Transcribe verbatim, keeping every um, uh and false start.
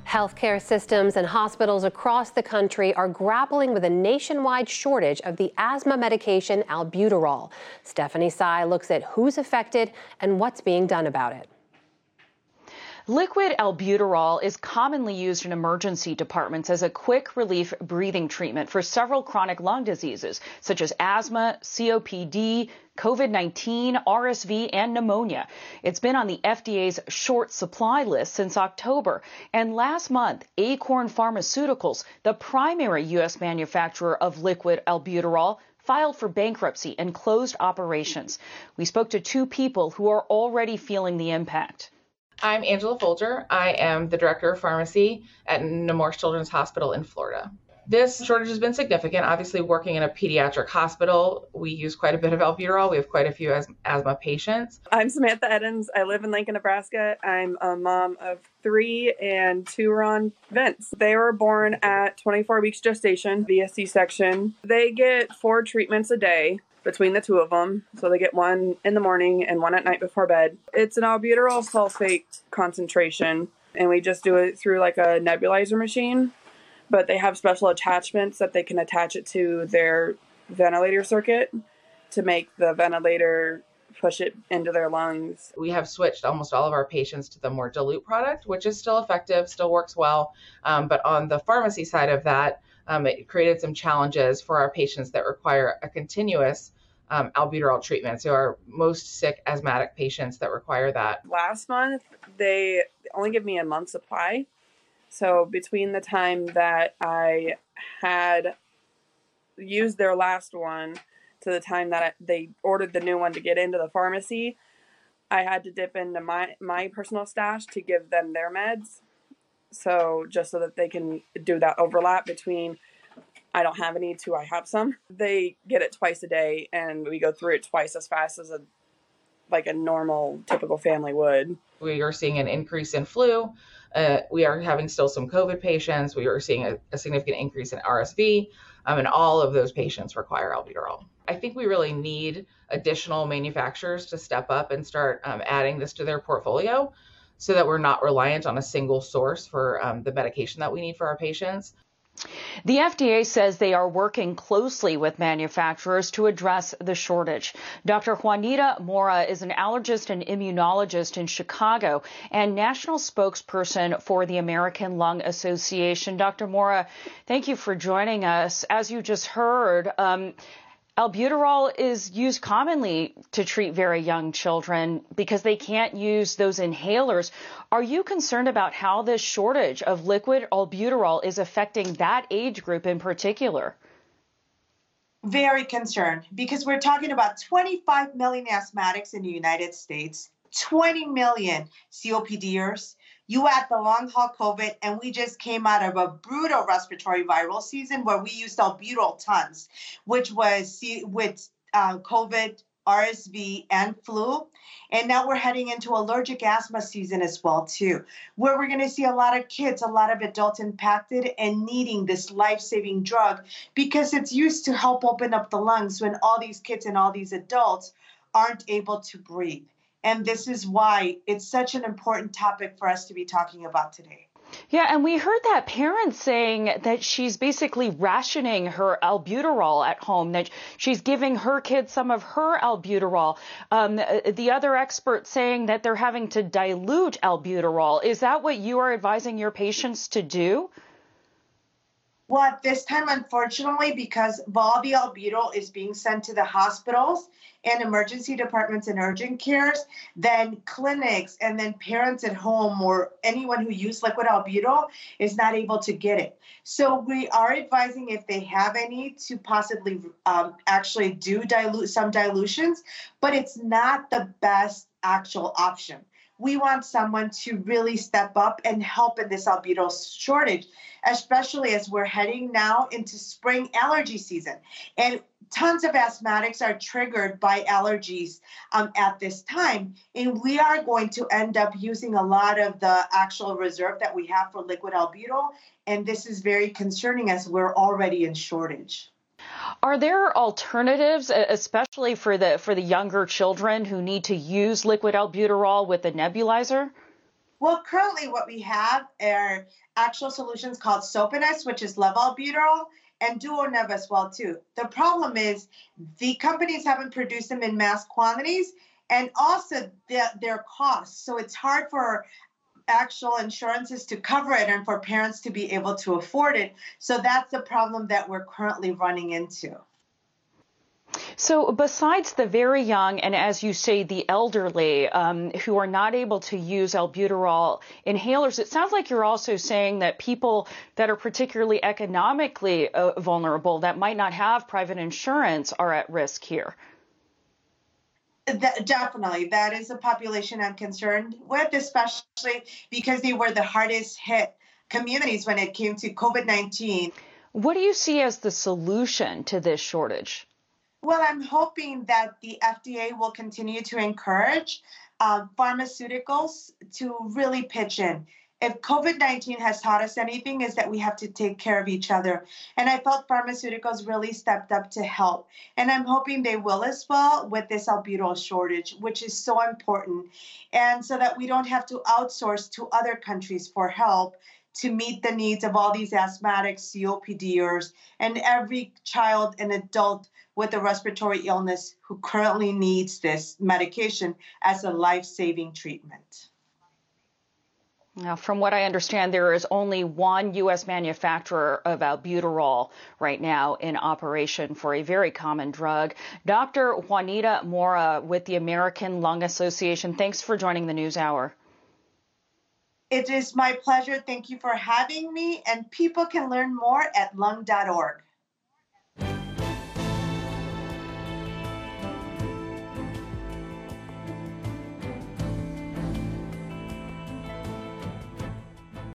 Healthcare systems and hospitals across the country are grappling with a nationwide shortage of the asthma medication albuterol. Stephanie Sy looks at who's affected and what's being done about it. Liquid albuterol is commonly used in emergency departments as a quick relief breathing treatment for several chronic lung diseases, such as asthma, C O P D, COVID nineteen, R S V, and pneumonia. It's been on the F D A's short supply list since October. And last month, Acorn Pharmaceuticals, the primary U S manufacturer of liquid albuterol, filed for bankruptcy and closed operations. We spoke to two people who are already feeling the impact. I'm Angela Folger. I am the Director of Pharmacy at Nemours Children's Hospital in Florida. This shortage has been significant. Obviously, working in a pediatric hospital, we use quite a bit of albuterol. We have quite a few as- asthma patients. I'm Samantha Edens. I live in Lincoln, Nebraska. I'm a mom of three, and two are on vents. They were born at twenty-four weeks gestation via C-section. They get four treatments a day between the two of them. So they get one in the morning and one at night before bed. It's an albuterol sulfate concentration, and we just do it through like a nebulizer machine. But they have special attachments that they can attach it to their ventilator circuit to make the ventilator push it into their lungs. We have switched almost all of our patients to the more dilute product, which is still effective, still works well. Um, but on the pharmacy side of that, um, it created some challenges for our patients that require a continuous um, albuterol treatment. So our most sick asthmatic patients that require that. Last month, they only give me a month's supply. So between the time that I had used their last one to the time that I, they ordered the new one to get into the pharmacy, I had to dip into my, my personal stash to give them their meds. So just so that they can do that overlap between I don't have any to I have some. They get it twice a day, and we go through it twice as fast as a like a normal, typical family would. We are seeing an increase in flu. Uh, we are having still some COVID patients. We are seeing a, a significant increase in R S V, um, and all of those patients require albuterol. I think we really need additional manufacturers to step up and start um, adding this to their portfolio so that we're not reliant on a single source for um, the medication that we need for our patients. The F D A says they are working closely with manufacturers to address the shortage. Doctor Juanita Mora is an allergist and immunologist in Chicago and national spokesperson for the American Lung Association. Doctor Mora, thank you for joining us. As you just heard, um, albuterol is used commonly to treat very young children because they can't use those inhalers. Are you concerned about how this shortage of liquid albuterol is affecting that age group in particular? Very concerned, because we're talking about twenty-five million asthmatics in the United States, twenty million COPDers. You add the long haul COVID, and we just came out of a brutal respiratory viral season where we used albuterol tons, which was with uh, COVID, R S V, and flu. And now we're heading into allergic asthma season as well, too, where we're going to see a lot of kids, a lot of adults impacted and needing this life-saving drug because it's used to help open up the lungs when all these kids and all these adults aren't able to breathe. And this is why it's such an important topic for us to be talking about today. Yeah, and we heard that parent saying that she's basically rationing her albuterol at home, that she's giving her kids some of her albuterol. Um, the other expert saying that they're having to dilute albuterol. Is that what you are advising your patients to do? Well, at this time, unfortunately, because all the albuterol is being sent to the hospitals and emergency departments and urgent cares, then clinics and then parents at home or anyone who uses liquid albuterol is not able to get it. So we are advising if they have any to possibly um, actually do dilute some dilutions, but it's not the best actual option. We want someone to really step up and help in this albuterol shortage, especially as we're heading now into spring allergy season. And tons of asthmatics are triggered by allergies um, at this time. And we are going to end up using a lot of the actual reserve that we have for liquid albuterol. And this is very concerning as we're already in shortage. Are there alternatives, especially for the for the younger children who need to use liquid albuterol with a nebulizer? Well, currently what we have are actual solutions called Sopanest, which is levalbuterol, and Duonev as well too. The problem is the companies haven't produced them in mass quantities, and also the, their costs. So it's hard for actual insurances to cover it and for parents to be able to afford it. So that's the problem that we're currently running into. So besides the very young and, as you say, the elderly um, who are not able to use albuterol inhalers, it sounds like you're also saying that people that are particularly economically uh, vulnerable, that might not have private insurance, are at risk here. That, definitely. That is a population I'm concerned with, especially because they were the hardest hit communities when it came to COVID nineteen. What do you see as the solution to this shortage? Well, I'm hoping that the F D A will continue to encourage uh, pharmaceuticals to really pitch in. If COVID nineteen has taught us anything, is that we have to take care of each other. And I felt pharmaceuticals really stepped up to help. And I'm hoping they will as well with this albuterol shortage, which is so important. And so that we don't have to outsource to other countries for help to meet the needs of all these asthmatics, COPDers, and every child and adult with a respiratory illness who currently needs this medication as a life-saving treatment. Now, from what I understand, there is only one U S manufacturer of albuterol right now in operation for a very common drug. Doctor Juanita Mora with the American Lung Association, thanks for joining the News Hour. It is my pleasure. Thank you for having me. And people can learn more at lung dot org.